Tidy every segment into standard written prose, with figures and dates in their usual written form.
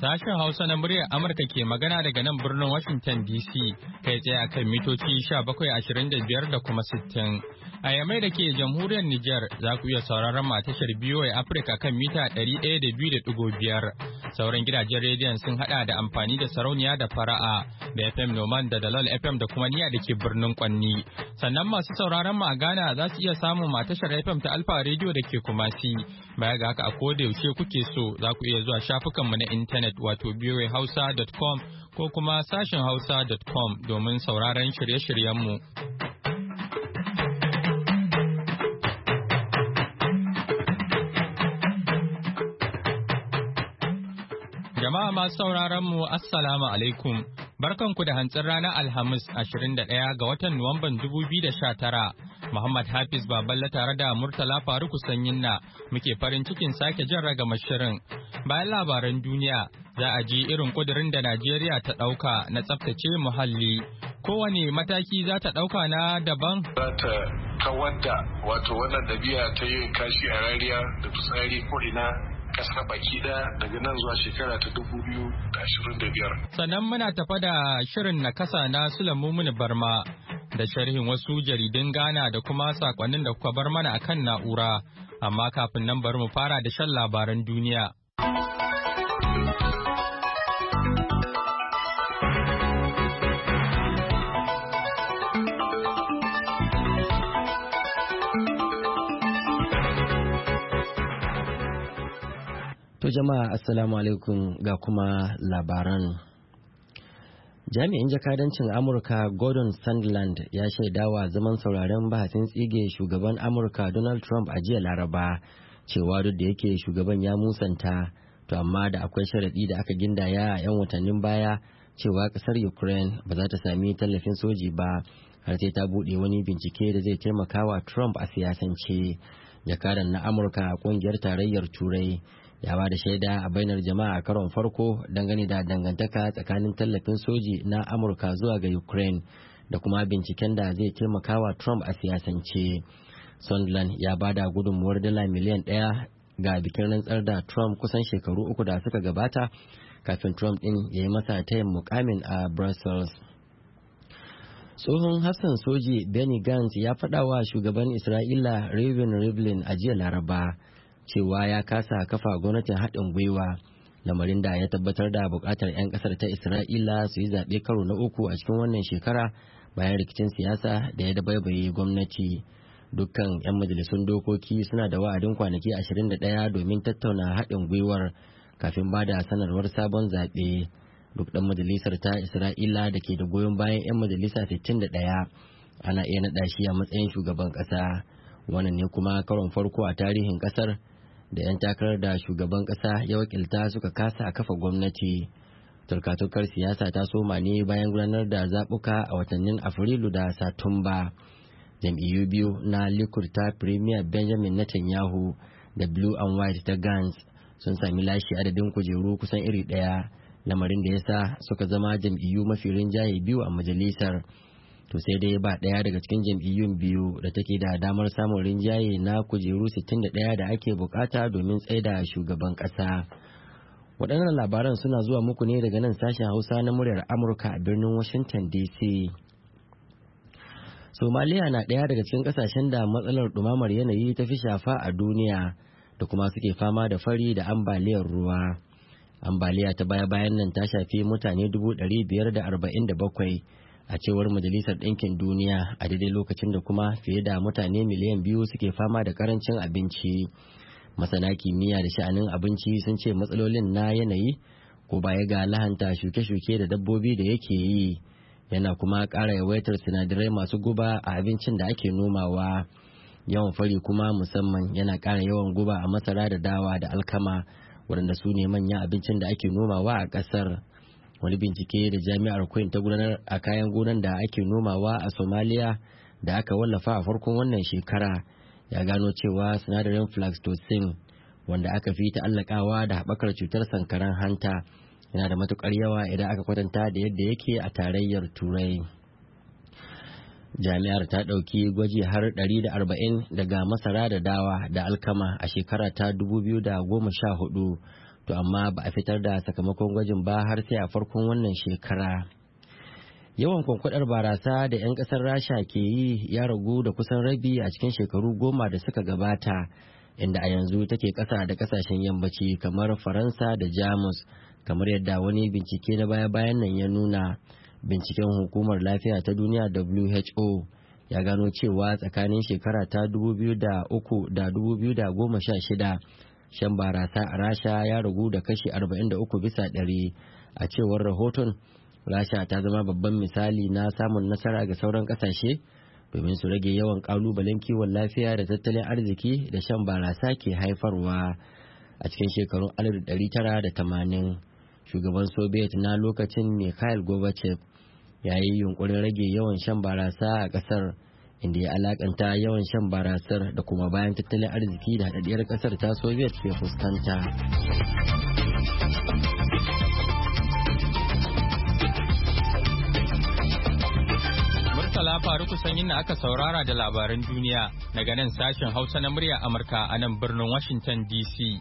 Sashen Hausa na muryar Amurka ke magana daga nan birnin Washington DC kai tsaye akan mitoci 1725 da kuma 60. A Yamai da ke jamhuriyar Nijar za ku iya sauraron tashar BOA Africa kan mita 102.5. Sauran gidajen rediyon sun hada da amfani da sarauniya da fara'a da FM Noman da Dalal FM da kuma niya da ke birnin Kwanni. Sannan masu sauraron mu a Ghana za su iya samun tashar FM ta Alfa Radio da ke Kumasi. Baya ga haka a koda yaushe kuke so za ku iya zuwa shafukanmu na intanet wato boahausa.com ko kuma sashen hausa.com domin sauraron shirye-shiryenmu. Jama'a masu sauraron mu Assalamu alaikum. Barkanku da hantsin ranar Alhamis 21 ga watan Nuwamban 2019. Muhammad Hafiz Baballa tare da Murtala Faruku Sanyinna muke farin cikin sake jan ragamar shirin. Bayan labaran duniya za a ji irin kudirin da Najeriya ta ɗauka na tsaftace muhalli. Kowane mataki za ta ɗauka na daban? Za ta kawar da wannan ɗabi'a ta yin kashi a rariya da fitsari ko ina kasa baki daga nan zuwa shekara ta 2025. Sannan muna tafa da shirin na kasa na Sulaimu Barma da sharhin wasu jaridun Ghana da kuma sakonnin da kuka bar mana akan na'ura. Amma kafin nan bari mu fara da shan labaran duniya. To jama'a assalamu alaikum ga kuma labaran. Jami'in jakadancin Amurka Gordon Sondland ya shaidawa zaman sauraren bahasin tsige shugaban Amurka Donald Trump a jiya Laraba cewa duk da yake shugaban ya musanta to amma da akwai sharaɗi da aka gindaya a 'yan watannin baya cewa ƙasar Ukraine ba za ta sami tallafin soji ba har sai ta buɗe wani bincike da zai taimaka wa Trump a siyasance. Jakadan na Amurka a ƙungiyar tarayyar Turai ya ba da shaida a bainar jama'a a karon farko dangane da dangantaka tsakanin tallafin soji na Amurka zuwa ga Ukraine da kuma binciken da zai taimaka wa Trump a siyasance. Sondland ya ba da gudunmuwar dala miliyan 1 ga bikin rantsar da Trump kusan shekaru 3 da suka gabata kafin Trump din ya yi masa tayin mukamin a Brussels. Tsohon Hassan soji Benny Gantz ya faɗa wa shugaban Isra'ila Reuven Rivlin a jiya Laraba cewa ya kasa kafa gwamnatin haɗin gwiwa, lamarin da ya tabbatar da buƙatar 'yan ƙasar ta Isra'ila su yi zaɓe karo na uku a cikin wannan shekara bayan rikicin siyasa da ya dabaibaye gwamnati. Dukkan 'yan majalisun dokoki suna da wa'adin kwanaki 21 domin tattauna haɗin gwiwar kafin ba da sanarwar sabon zaɓe. Duk ɗan majalisar ta Isra'ila da ke da goyon bayan 'yan majalisa 61 ana iya naɗa shi a matsayin shugaban ƙasa. Wannan ne kuma karon farko a tarihin ƙasar da 'yan takarar da shugaban ƙasa ya wakilta suka kasa a kafa gwamnati. Turka-turkar siyasa ta soma ne bayan gudanar da zaɓuka a watannin Afrilu da Satumba. Jam'iyyu biyu na Likud ta Premier Benjamin Netanyahu da Blue and White ta Gantz sun sami lashe adadin kujeru kusan iri ɗaya, lamarin da ya sa suka zama jam'iyyu mafi rinjaye biyu a majalisar. To sai dai ba ɗaya daga cikin jam'iyyun biyu da take da damar samun rinjaye na kujeru 61 da ake bukata domin tsaida shugaban ƙasa. Waɗannan labaran suna zuwa muku ne daga nan sashen Hausa na muryar Amurka a birnin Washington DC. Somaliya na ɗaya daga cikin ƙasashen da matsalar ɗumamar yanayi ta fi shafa a duniya da kuma suke fama da fari da ambaliyar ruwa. Ambaliya ta baya-bayan nan ta shafi mutane 547 a cewar Majalisar Ɗinkin Duniya a daidai lokacin da kuma fiye da mutane miliyan 2 suke fama da karancin abinci. Masana kimiyya da sha'anin abinci sun ce matsalolin na yanayi ko baya ga lahanta shuke-shuke da dabbobi da yake yi yana kuma ƙara yawaitar sinadarai masu guba a abincin da ake nomawa. Yawan fari kuma musamman yana ƙara yawan guba a masara da dawa da alkama waɗanda su ne manyan abincin da ake nomawa a ƙasar. Wani bincike da jami'ar Queen ta gudanar a kayan gonan da ake nomawa a Somalia da aka wallafa a farkon wannan shekara ya gano cewa sinadarin flaxtocin wanda aka fi ta'allakawa da haɓakar cutar sankaran hanta yana da matukar yawa idan aka kwatanta da yadda yake a tarayyar Turai. Jami'ar ta ɗauki gwaji har 140 daga masara da dawa da alkama a shekara ta 2014 to amma ba a fitar da sakamakon gwajin ba har sai a farkon wannan shekara. Yawan kwankwadar barasa da 'yan kasar Rasha ke yi ya ragu da kusan rabi a cikin shekaru 10 da suka gabata, inda a yanzu take kasa da kasashen yammaci kamar Faransa da Jamus, kamar yadda wani bincike na baya-bayan nan ya nuna. Binciken hukumar lafiya ta duniya WHO ya gano cewa tsakanin shekara ta 2003 da 2016 shan barasa a Rasha ya ragu da kashi 43%. A cewar rahoton, Rasha ta zama babban misali na samun nasara ga sauran kasashe domin su rage yawan kalubalen kiwon lafiya da tattalin arziki da shan barasa ke haifarwa. A cikin shekarun 1980, shugaban Soviet na lokacin Mikhail Gorbachev ya yi yunkurin rage yawan shan barasa a kasar, inda ya alakanta yawan shan barasar da kuma bayan tattalin arziki da haɗaɗɗiyar kasar ta Soviet ke fuskanta. Murtala Faruku Sanyin da aka saurara da labaran duniya daga nan sashen Hausa na murya Amurka a nan birnin Washington DC.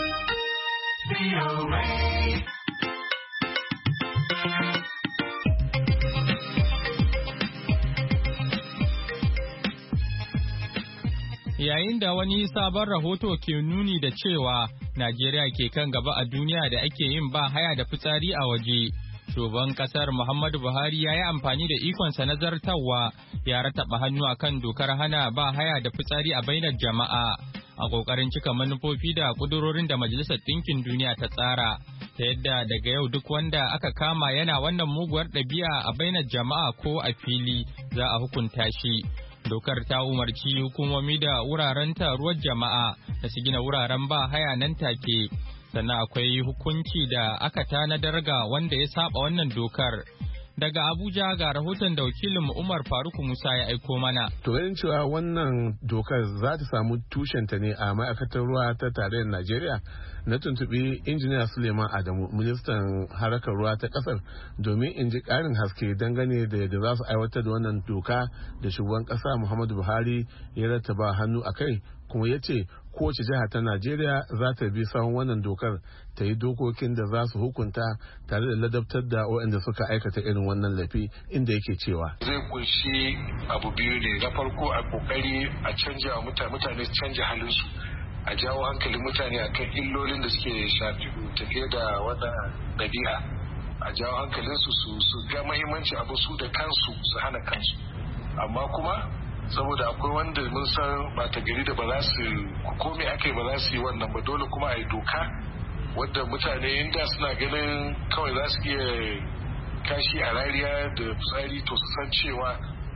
Yayin da wani sabon rahoto ke nuni da cewa Najeriya ke kan gaba a duniya da ake yin ba haya da fitsari a waje, shugaban kasar Muhammadu Buhari ya yi amfani da ikonsa na zartarwa ya rataba hannu akan dokar hana ba haya da fitsari a bainar jama'a a kokarin cika manufofi da kudurorin da Majalisar Ɗinkin Duniya ta tsara, ta yadda daga yau duk wanda aka kama yana wannan muguwar ɗabi'a a bainar jama'a ko a fili za a hukunta shi. Dokar ta umarci hukumomi da wuraren taruwar jama'a da su gina wuraren ba haya nan take, sannan akwai hukunci da aka tanadar ga wanda ya saba wannan dokar. Daga Abuja ga rahoton da wakilin Umar Faruk Musa ya aiko mana. To ganin cewa wannan dokar za ta samu tushenta ne a ma'aikatar ruwa ta tarayyar Najeriya, na tuntuɓi injiniya Suleiman Adamu, ministan harkar ruwa ta ƙasar, domin in ji ƙarin haske dangane da yadda za su aiwatar da wannan doka da shugaban ƙasa Muhammadu Buhari ya rattaba hannu a kai, kuma ya ce kowace jiha ta Najeriya za ta bi sahun wannan dokar ta yi dokokin da za su hukunta tare da ladabtar da waɗanda suka aikata irin wannan laifi, inda yake cewa zai kunshi abu biyu ne. Na farko a kokari a canja mutane canja halinsu, a jawo hankalin mutane akan illolin da suke shafi tafiye da wannan ɗabi'a, a jawo hankalinsu su ga mahimmanci abu su da kansu su hana kansu. Amma kuma saboda akwai wanda mun san ba ta gari da ba za su komai aka yi ba za su yi wannan ba, dole kuma a yi doka wadda mutane inda suna ganin kawai za su iya kashi a rariya da fitsari to su san cewa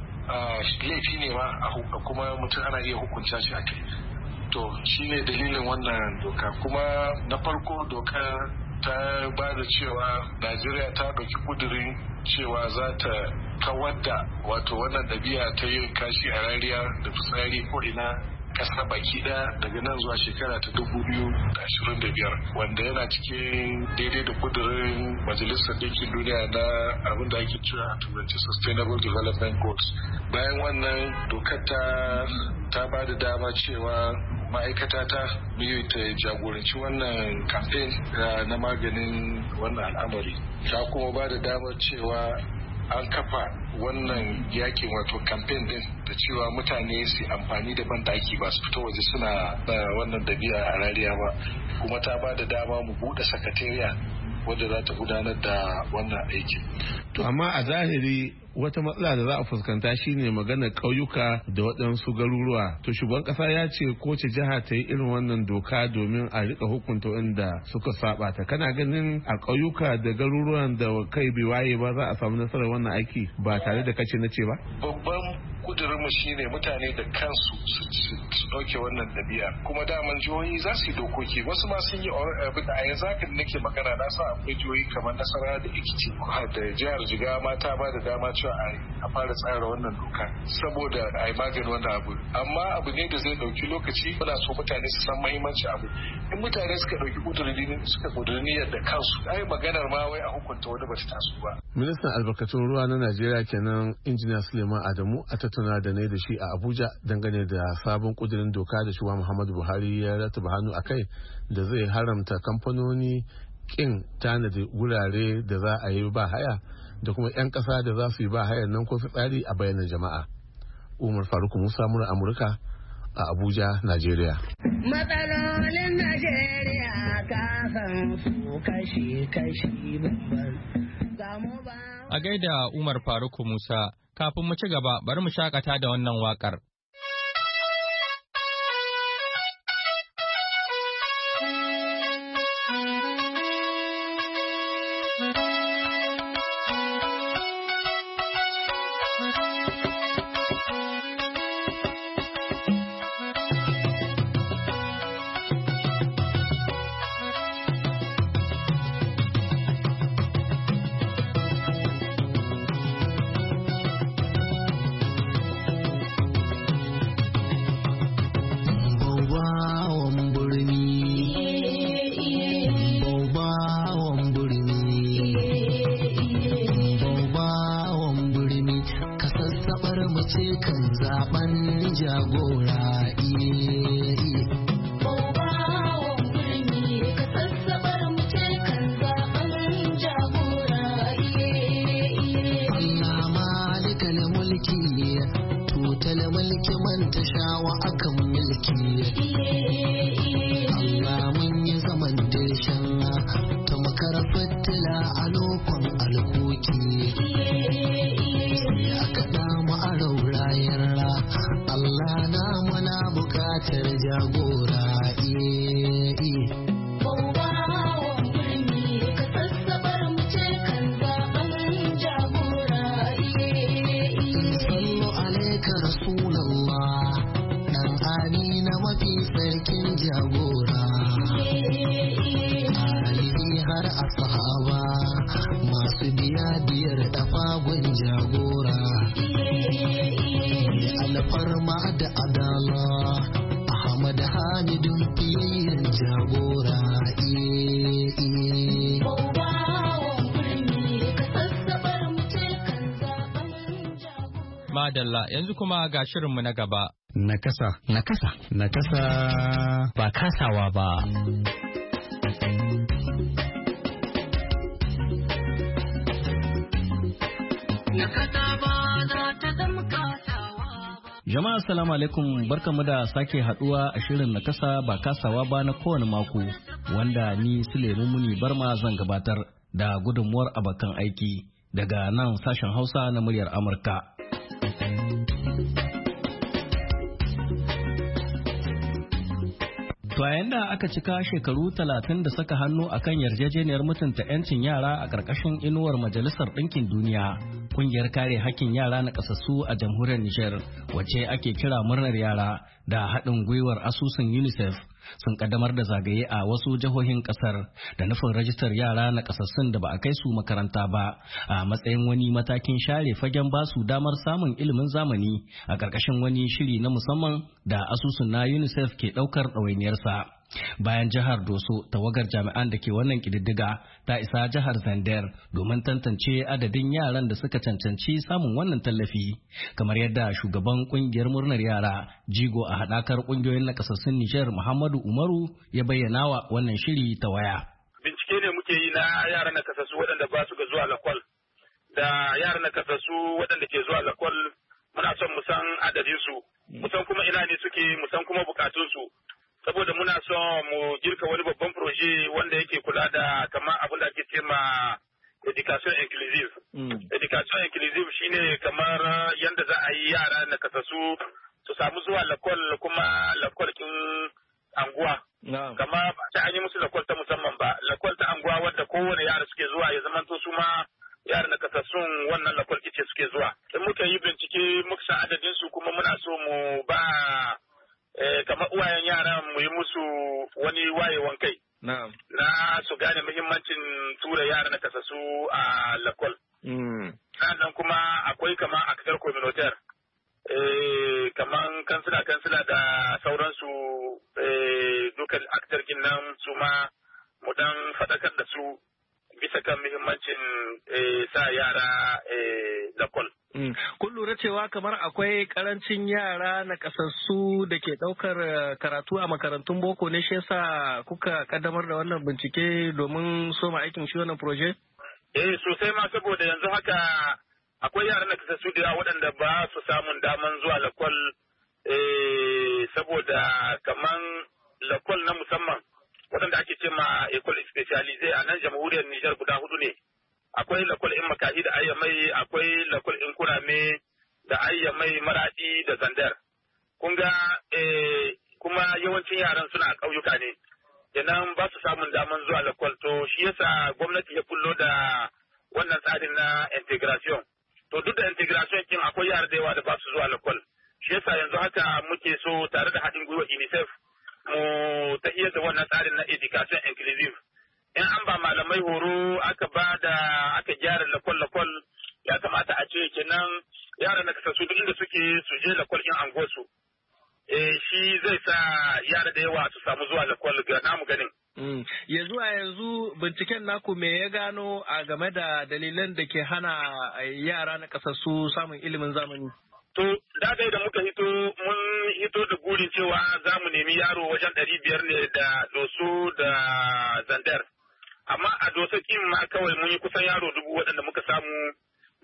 laifi ne ma a kuma mutum ana iya hukunta shi a kai. To shi ne dalilin wannan doka. Kuma na farko doka ta ba da cewa Najeriya ta ɗauki kudirin cewa za ta kawar da wato wannan ɗabi'a ta yin kashi a rariya da fitsari ko ina kasa baki daga nan zuwa shekara ta 2025, wanda yana cikin daidai da kudirin Majalisar Ɗinkin Duniya na abin da ake cewa a turanci Sustainable Development Goals. Bayan wannan dokar ta ba da dama cewa ma'aikata ta ta jagoranci wannan campaign na maganin wannan al'amari. Ta kuma ba da damar cewa an kafa wannan yakin wato campaign din da cewa mutane su amfani da bandaki ba su fito waje suna wannan dabi'a a rariya ba, kuma ta ba da dama mu bude sakatariya wadda za ta gudanar da wannan aiki. To amma a zahiri wata matsala da za a fuskanta shine maganar ƙauyuka da waɗansu garuruwa. To shugaban ƙasa ya ce kowace jiha ta yi irin wannan doka domin a rika hukunta wanda suka saba ta. Kana ganin a ƙauyuka da garuruwan da kai bai waye ba za a samu nasarar wannan aiki ba tare da kace na ce ba? Babban kudurinmu shine mutane da kansu su ɗauke wannan ɗabi'a, kuma daman jihohi za su yi dokoki, wasu ma sun yi a yanzu haka da nake magana na sa akwai jihohi kamar Nasarawa da Ekiti da jihar Jigawa ma ta ba da dama cewa a fara tsara wannan doka saboda a yi maganin wannan abu. Amma abu ne da zai ɗauki lokaci, muna so mutane su san mahimmanci abu. In mutane suka ɗauki ƙudurin da kansu, ai maganar ma wai a hukunta wani ba ta taso ba. Ministan albarkatun ruwa na Najeriya kenan Injiniya Suleiman Adamu a tattauna da ne da shi a Abuja dangane da sabon kudirin doka da shugaba Muhammadu Buhari ya rataba hannu a kai da zai haramta kamfanoni kin tanadi wurare da za a yi ba haya da kuma 'yan ƙasa da za su yi ba hayar nan ko fitsari a bayanan jama'a. Umar Faruk Musa, mura Amurka a Abuja, Najeriya. Matsalolin Najeriya kasan su kashi-kashi babban. A gaida Umar Faruk Musa, kafin mu ci gaba bari mu shakata da wannan waƙar. Madalla, yanzu kuma ga shirinmu na gaba. Nakasa. Nakasa. Nakasa. Ba kasawa ba. Jama'a assalamu alaikum, barkamu da sake haduwa a shirin Nakasa ba kasawa ba na kowane mako, wanda ni Suleiman Muni Barma zan gabatar da gudunmuwar abokan aiki daga nan sashen Hausa na muryar Amurka. To yayin da aka cika shekaru 30 da saka hannu akan yarjejeniyar mutunta 'yancin yara a ƙarƙashin inuwar Majalisar Ɗinkin Duniya, kungiyar kare hakkin yara na ƙasassu a jamhuriyar Nijar, wacce ake kira murnar yara da haɗin gwiwar asusun UNICEF, sun kaddamar da zagaye a wasu jihohin kasar da nufin rajistar yara na kasassun da ba a kai su makaranta ba a matsayin wani matakin share fagen basu damar samun ilimin zamani a ƙarƙashin wani shiri na musamman da asusun na UNICEF ke ɗaukar ɗawainiyarsa. Bayan jihar Doso, tawagar jami'an da ke wannan kididdiga ta isa jihar Zandar domin tantance adadin yaran da suka cancanci samun wannan tallafi, kamar yadda shugaban kungiyar murnar yara jigo a haɗakar kungiyoyin nakasassun Nijar Muhammadu Umaru ya bayyana wa wannan shiri ta waya. Bincike ne muke yi na yaran nakasassu waɗanda ba su ga zuwa lakwal da yaran nakasassu waɗanda ke zuwa lakwal, muna son mu san adadin su, mu san kuma ina ne suke, mu san kuma bukatun su. Saboda muna son mu girka wani babban proje wanda yake kula da kamar abin da ake ce ma education inclusive. Education inclusive shine kamar yadda za a yi yara na kasasu su samu zuwa lakwal, kuma lakwal kin anguwa. Kama ba ta an yi musu lakwal ta musamman ba, lakwal ta anguwa wadda kowane yara suke zuwa ya zamanto su ma yara na kasasun wannan lakwal kice suke zuwa. In muka yi bincike muka san adadin su, kuma muna so mu ba kamar uwayen yaran mu yi musu wani wayewan kai na su gane muhimmancin tura yara na kasasu a lakwal. Sannan kuma akwai kamar aktar communautaire, kamar kansila da sauransu, dukan aktar nan su ma mu dan faɗakar da su bisa kan muhimmancin sa yara lakwal. Kun lura cewa kamar akwai karancin yara na kasassu da ke ɗaukar karatu a makarantun boko ne, shi yasa kuka kaddamar da wannan bincike domin soma aikin shi wannan proje? Sosai ma, saboda yanzu haka akwai yara na kasassu da waɗanda ba su samun daman zuwa lakwal saboda kaman lakwal na musamman waɗanda ake ce ma école spécialisée a nan jamhuriyar Nijar guda 4 ne. Akwai lakwal in makahi da ayyamai, akwai lakwal in kurame da ayyamai, maradi da zandar. Kun ga kuma yawancin yaran suna a ƙauyuka ne, kenan ba su samun daman zuwa lakwal. To shi yasa gwamnati ya kullo da wannan tsarin na integration. To duk da integration kin akwai yara da yawa da ba su zuwa lakwal. Shi yasa yanzu haka muke so tare da haɗin gwiwa UNICEF mu tahiyar da wannan tsarin na education inclusive. In an ba malamai horo aka gyara lakwal ya kamata a ce kenan yaran da kasassu duk inda suke su je lakwal in anguwarsu. Shi zai sa yara da yawa su samu zuwa lakwal ga namu ganin. Ya zuwa yanzu binciken naku me ya gano a game da dalilan da ke hana yara na kasassu samun ilimin zamani? To, da muka mun hito da gurin cewa za mu nemi yaro wajen 500 ne da doso da zandar. Amma a doso kin ma kawai mun yi kusan yaro 1000 waɗanda muka samu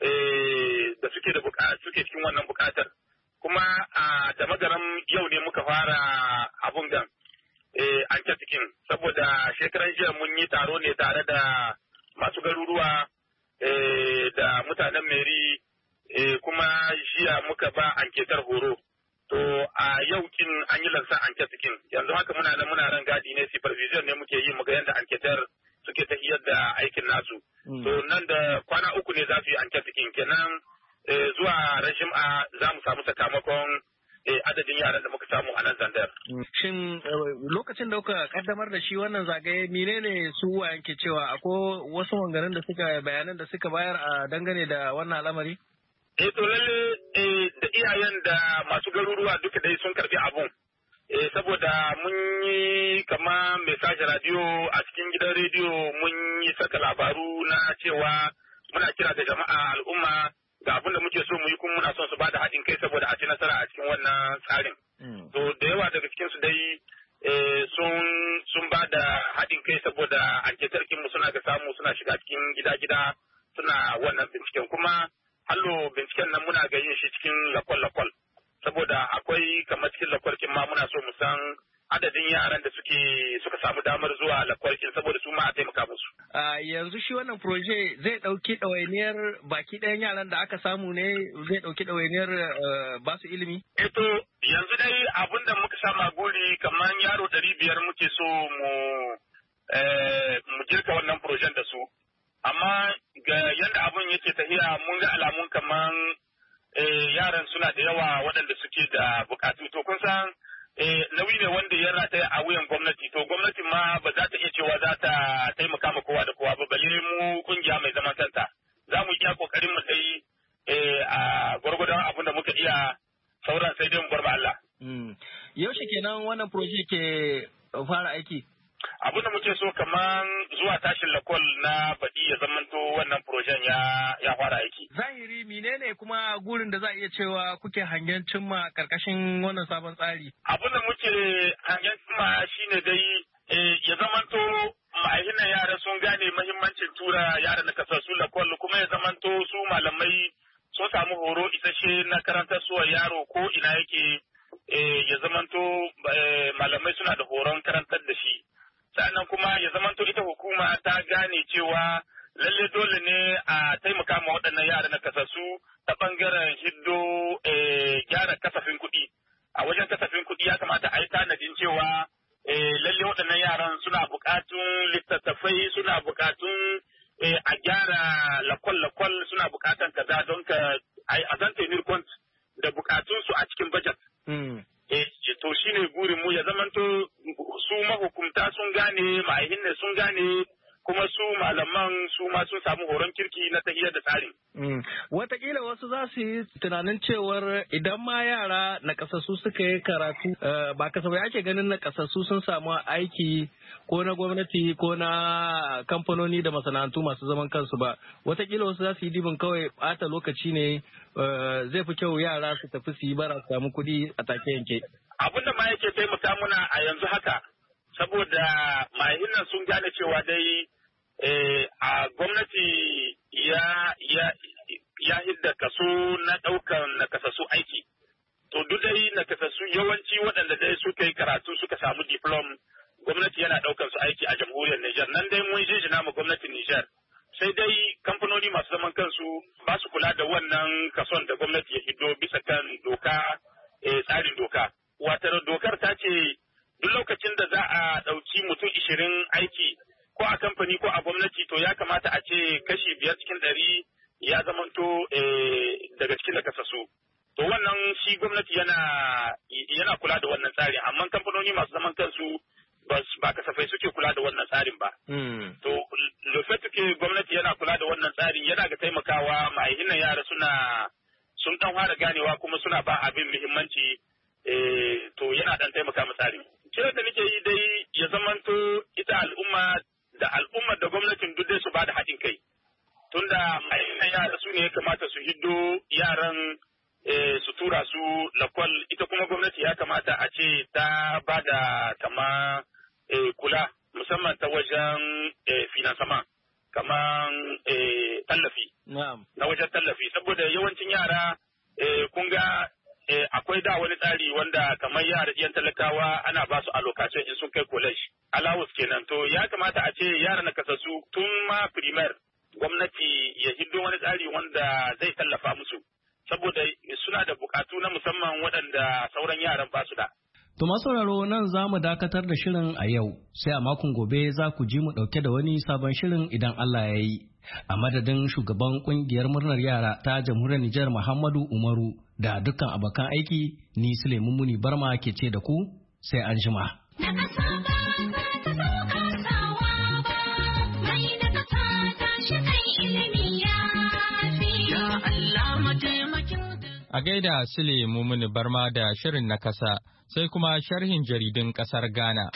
da suke cikin wannan buƙatar. Kuma da magaram yau ne muka fara abun gan anketikin, saboda shekaran jiya mun yi taro ne tare da masu garuruwa da mutanen meri. Kuma jiya muka ba anketar horo. To a yau kin an yi lansan anketikin. Yanzu haka muna ran gadi ne, supervision ne muke yi muga yadda anketar suke tafiyar da aikin nasu. To nan da kwana 3 ne za su yi anketikin, kenan zuwa rashin za mu samu sakamakon adadin yaran da muka samu a nan zandar. Shin lokacin da kuka kaddamar da shi wannan zagaye menene su yanke cewa akwai wasu maganganun da suka bayanan da suka bayar a dangane da wannan al'amari? To lalle da iyayen da masu garuruwa duka dai sun karbi abun. Saboda mun yi kama message radio a cikin gidan rediyo, mun yi saka labaru na cewa muna kira da jama'a al'umma ga abin da muke so mu yi, kuma muna son su ba da haɗin kai saboda a ci nasara a cikin wannan tsarin. To da yawa daga cikin su dai sun ba da haɗin kai saboda anketarkin mu suna ga samu suna shiga cikin gida-gida suna wannan binciken, kuma hallo binciken nan muna ga yin shi cikin lakwal-lakwal, saboda akwai kamar cikin lakwalkin ma muna so mu san adadin yaran da suka samu damar zuwa lakwalkin saboda su ma a taimaka musu. Yanzu shi wannan proje zai ɗauki ɗawainiyar baki ɗayan yaran da aka samu ne, zai ɗauki ɗawainiyar ba su ilimi? To yanzu dai abin da muka sama guri kamar yaro 500 muke so mu girka wannan projen da su. Amma ga yadda abin yake tafiya mun ga alamun kaman yaran suna da yawa waɗanda suke da bukatu. To kun san nauyi ne wanda ya rataya a wuyan gwamnati. To gwamnati ma ba za ta iya cewa za ta taimaka ma kowa da kowa ba, balle mu kungiya mai zaman kanta. Za mu iya kokarin mu sai a gwargwadon abin da muka iya, sauran sai dai mu bar ma Allah. Yaushe kenan wannan proje ke fara aiki? Abin da muke so kaman zuwa tashin lakwal na baɗi ya zamanto wannan projen ya fara aiki. Zahiri menene kuma gurin da za a iya cewa kuke hangen cimma karkashin wannan sabon tsari? Abin da muke hangen cimma shine dai ya zamanto ma'ahinan yara sun gane mahimmancin tura yara na kasassu lakwal, kuma ya zamanto su malamai sun samu horo isasshe na karantar suwa yaro ko ina yake, ya zamanto malamai suna da horon karantar da shi. Sannan kuma ya zamanto ita hukuma ta gane cewa lalle dole ne a taimaka ma waɗannan yara na kasassu ta ɓangaren hiddo gyara kasafin kuɗi. A wajen kasafin kuɗi ya kamata a yi tanadin cewa lalle waɗannan yaran suna buƙatun littattafai, suna buƙatun a gyara lakwal-lakwal, suna buƙatan kaza don a zan tenir kont da buƙatunsu a cikin bajet. To shi ne burin mu ya zamanto su mahukumta sun gane, ma'aihin ne sun gane, kuma su malaman su ma sun samu horon kirki na tahiyar da tsarin. Wataƙila wasu za su yi tunanin cewar idan ma yara nakasassu suka yi karatu ba kasafai ake ganin nakasassu sun samu aiki ko na gwamnati ko na kamfanoni da masana'antu masu zaman kansu ba. Wataƙila wasu za su yi dibin kawai ɓata lokaci ne zai fi kyau yara su tafi su yi bara su samu kuɗi a take yanke. Abin da ma yake taimaka muna a yanzu haka saboda mahinan sun gane cewa dai a gwamnati ya hidda kaso na ɗaukan nakasassu aiki. To duk dai nakasassu yawanci waɗanda dai suka yi karatu suka samu diplom gwamnati yana ɗaukan su aiki a jamhuriyar Nijar. Nan dai mun jinjina ma gwamnatin Nijar. Sai dai kamfanoni masu zaman kansu ba su kula da wannan kason da gwamnati ya hiddo bisa kan doka tsarin doka. Watar dokar ta ce duk lokacin da za a ɗauki mutum 20 aiki ko a kamfani ko a gwamnati to ya kamata a ce kashi 5 cikin 100 ya zamanto daga cikin nakasassu. To wannan shi gwamnati yana kula da wannan tsarin amma kamfanoni masu zaman kansu ba kasafai suke kula da wannan tsarin ba. To lofetuke gwamnati yana kula da wannan tsarin yana ga taimakawa ma'ahinan yara sun dan fara ganewa kuma suna ba abin muhimmanci to yana dan taimaka ma tsarin. Kiran da nake yi dai ya zamanto ita al'umma da gwamnatin duk dai su ba da haɗin kai. Tunda ma'aikatan yara su ne ya kamata su hiddo yaran su tura su lakwal ita kuma gwamnati ya kamata a ce ta ba da kama kula musamman ta wajen finansama kaman tallafi. Na wajen tallafi saboda yawancin yara kun ga akwai da wani tsari wanda kamar yara yan talakawa ana ba su allocation in sun kai college allowance kenan to ya kamata a ce yara na kasassu tun ma primaire gwamnati ya hiddo wani tsari wanda zai tallafa musu saboda suna da bukatu na musamman waɗanda sauran yaran ba su da. To masauraro nan za mu dakatar da shirin a yau sai a makon gobe za ku ji mu ɗauke da wani sabon shirin idan Allah ya yi. A madadin shugaban kungiyar murnar yara ta jamhuriyar Nijar Muhammadu Umaru da dukkan abokan aiki ni Suleiman Muni Barma ke ce da ku sai an jima. A gaida Sule Mumuni Barma da shirin na kasa sai kuma sharhin jaridun kasar Ghana.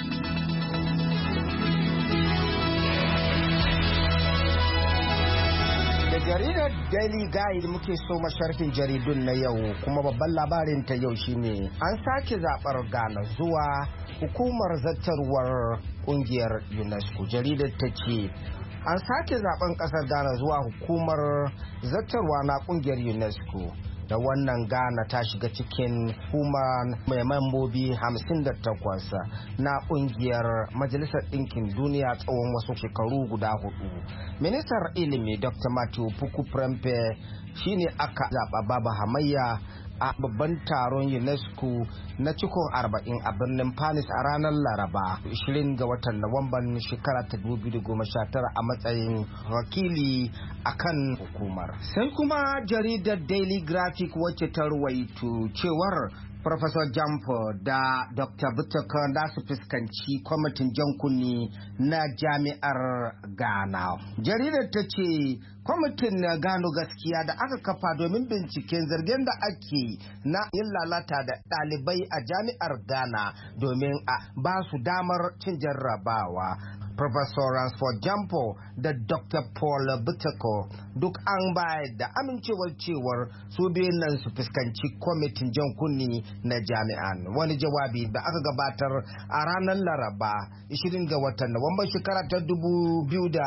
Da jaridar Daily Guide muke so sharhin jaridun na yau kuma babban labarin ta yau shine an sake zabar Ghana zuwa hukumar zartarwar kungiyar UNESCO. Jaridar ta ce an sake zaben kasar Ghana zuwa hukumar zartarwa na kungiyar UNESCO. Da wannan Ghana ta shiga cikin hukumar mai mambobi 58 na kungiyar Majalisar Ɗinkin Duniya tsawon wasu shekaru guda 4. Ministar ilimi Dr. Matthew Puku Prempeh shine aka zaɓa Baba Hamayya a babban taron UNESCO na cikon 40 a birnin Paris a ranar Laraba 20 ga watan Nuwamban shekara ta 2019 a matsayin wakili akan hukumar. Sai kuma jaridar Daily Graphic wacce ta ruwaito cewar Professor Jampo da Dr. Butaka da su fuskanci kwamitin jan kunni na jami'ar Ghana. Jaridar ta ce kwamitin na gano gaskiya da aka kafa domin binciken zargin da ake na yin lalata da ɗalibai a jami'ar Ghana domin a ba su damar cin jarrabawa. Professor Ransford Jampo da Dr. Paul Butako duk an bayar da amincewar cewar su biyun nan su fuskanci kwamitin jan kunni na jami'an. Wani jawabi da aka gabatar a ranar Laraba 20 ga watan Nuwamban shekara ta 2019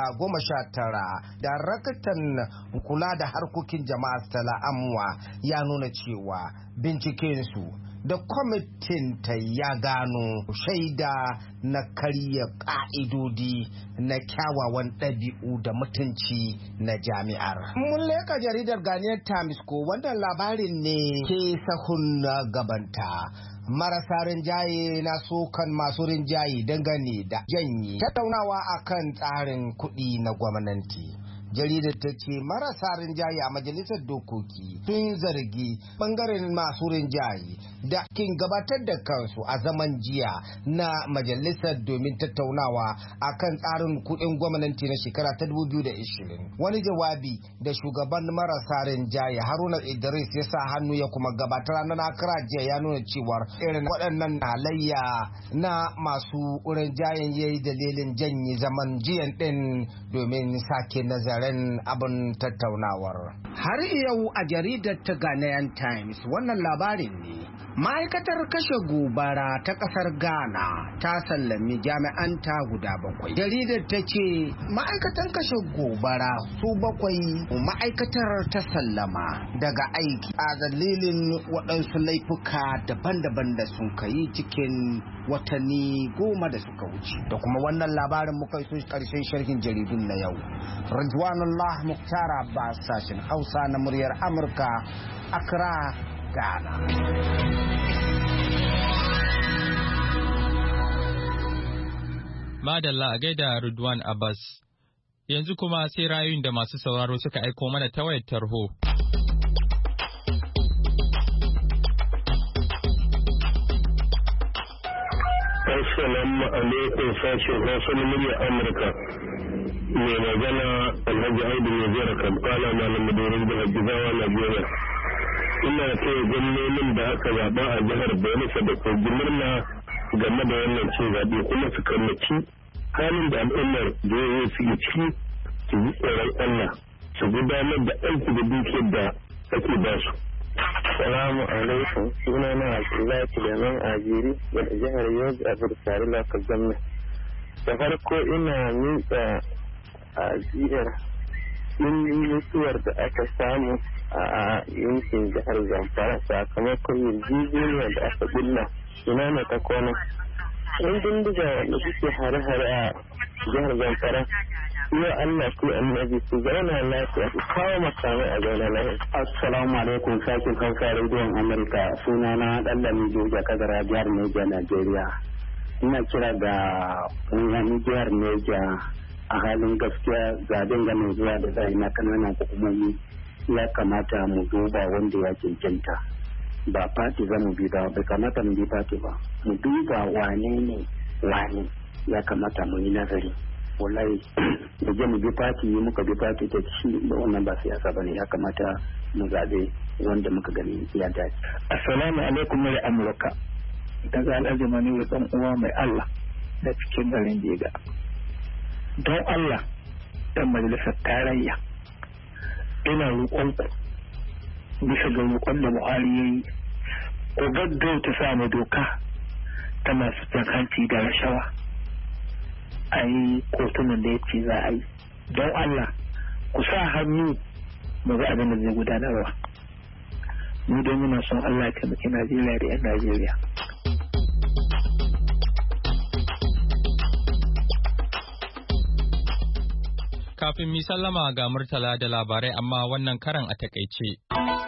da rakatan kula da harkokin jama'a Stella Amwa ya nuna cewa bincikensu da kwamitin ta ya gano shaida na karya ƙa'idodi na kyawawan ɗabi'u da mutunci na jami'ar. Mun leka jaridar Ghanaian Times ko wannan labarin ne ke sahun gabanta. Marasa rinjaye na sokan masu rinjaye dangane da janye tattaunawa akan tsarin kuɗi na gwamnati. Jaridar ta ce marasa rinjaye a majalisar dokoki sun zargi bangaren masu rinjaye da kin gabatar da kansu a zaman jiya na majalisar domin tattaunawa akan tsarin kuɗin gwamnati na shekara ta 2020. Wani jawabi da shugaban marasa rinjaye Haruna Idris ya sa hannu ya kuma gabatar ranar Accra jiya ya nuna cewar irin waɗannan halayya na masu rinjayen yayi dalilin janye zaman jiyan din domin sake nazari abin tattaunawar. Har yau a jaridar ta Ghanaian Times wannan labarin ne. Ma'aikatar kashe gobara ta kasar Ghana ta sallami jami'anta guda 7. Jaridar ta ce ma'aikatan kashe gobara su 7 ma'aikatar ta sallama daga aiki a dalilin waɗansu laifuka daban-daban da sun kai cikin watanni 10 da suka wuce. Da kuma wannan labarin muka so karshen sharhin jaridun na yau. Ridwanullah Mukhtar Abbas, sashen Hausa na muryar Amurka, Accra, Ghana. Madalla a gaida Ridwan Abbas. Yanzu kuma sai rayuwar da masu sauraro suka aiko mana ta wayar tarho. Assalamu alaikum, sashen Hausa na muryar Amurka. Mai magana Alhaji Audu mai jera Kampala malam Madorin da Hajjizawa Najeriya. Ina taya gwamnonin da aka zaɓa a jihar Bayelsa da Kogi murna game da wannan cin zaɓe kuma su kallaci halin da al'ummar jihohi suke ciki su ji tsoron Allah su gudanar da aiki da dukiyar da ake ba su. Salamu alaikum, suna na Abdullahi Suleiman Ajiri daga jihar Yobe a Bursari Local Government. Da farko ina miƙa ajiyar mutuwar da aka samu a yankin jihar Zamfara sakamakon yarjejeniyar da aka bulla ina na ta kwana. Yan bindiga wanda suke hare-hare a jihar Zamfara ya Allah ku annabi su zauna lafiya su kawo makamai a zauna lafiya. Assalamu alaikum, sashen Hausa rediyon Amurka, suna na Ɗanlami Joja Kagara jihar Neja, Najeriya. Ina kira ga ƙungiyar jihar Neja a halin gaskiya zaben ganin zuwa da zai na kananan hukumomi ya kamata mu duba wanda ya cancanta. Ba fati za mu bi ba, bai kamata mu bi fati ba. Mu duba wane ne wane ya kamata mu yi nazari. Wallahi da je mu bi fati muka bi fati ta shi da wannan ba siyasa bane, ya kamata mu zabe wanda muka gani ya dace. Assalamu alaikum mai Amurka. Daga al'azumani wa dan uwa mai Allah da cikin garin Jega. Don Allah dan majalisar tarayya ina roƙon ku bisa ga roƙon da Buhari yayi ko gaggauta samu doka ta masu cin hanci da rashawa a yi kotunan da ya ce za a yi. Don Allah ku sa hannu mu ga abin da zai gudanarwa. Mu don muna son Allah ya taimaki Najeriya da 'yan Najeriya. Kafin mi sallama ga Murtala da labarai amma wannan karan a takaice.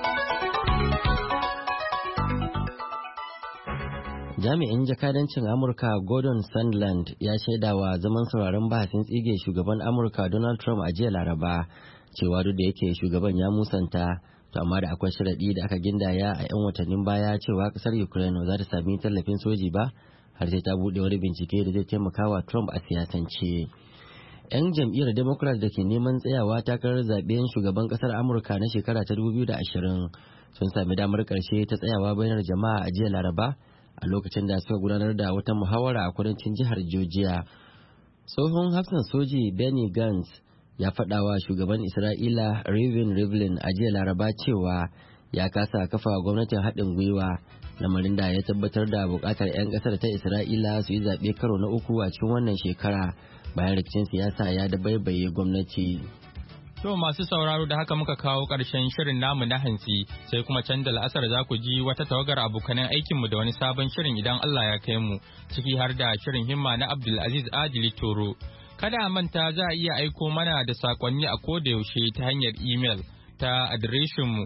Jami'in jakadancin Amurka Gordon Sondland ya shaidawa zaman sauraron bahasin tsige shugaban Amurka Donald Trump a jiya Laraba cewa duk da yake shugaban ya musanta, to amma da akwai sharaɗi da aka gindaya a 'yan watannin baya cewa kasar Ukraine za ta sami tallafin soji ba har sai ta buɗe wani bincike da zai taimaka wa Trump a siyasance. 'Yan jam'iyyar Democrat da ke neman tsayawa takarar zaben shugaban kasar Amurka na shekara ta 2020 sun sami damar ƙarshe ta tsayawa bainar jama'a a jiya Laraba a lokacin da suka gudanar da wata muhawara a kudancin jihar Georgia. Tsohon hafsan soji Benny Gantz ya faɗawa shugaban Isra'ila Reuven Rivlin a jiya Laraba cewa ya kasa kafa gwamnatin haɗin gwiwa, lamarin da ya tabbatar da buƙatar 'yan ƙasar ta Isra'ila su yi zaɓe karo na uku a cikin wannan shekara bayan rikicin siyasa ya dabaibaye gwamnati. To masu sauraro da haka muka kawo ƙarshen shirin namu na hantsi, sai kuma can da la'asar za ku ji wata tawagar abokanan aikinmu da wani sabon shirin idan Allah ya kai mu, ciki har da shirin himma na Abdulaziz Adili Toro. Kada a manta za a iya aiko mana da sakonni a koda yaushe ta hanyar imel ta adireshinmu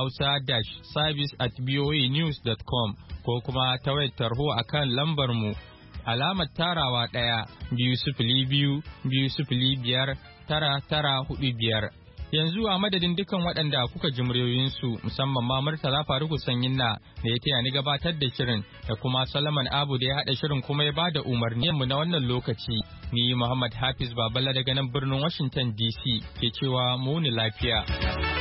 hausa-service@voanews.com ko kuma ta wayar tarho akan lambarmu alamar tarawa 1-202-205 biyar. Yanzu a madadin dukan waɗanda kuka ji muryoyinsu musamman ma Murtala Faruku Sanyinna da ya taya ni gabatar da shirin da kuma Solomon Abu da ya haɗa shirin kuma ya bada umarni mu na wannan lokaci. Ni Muhammad Hafiz Baballa daga nan birnin Washington DC ke cewa mu ni lafiya.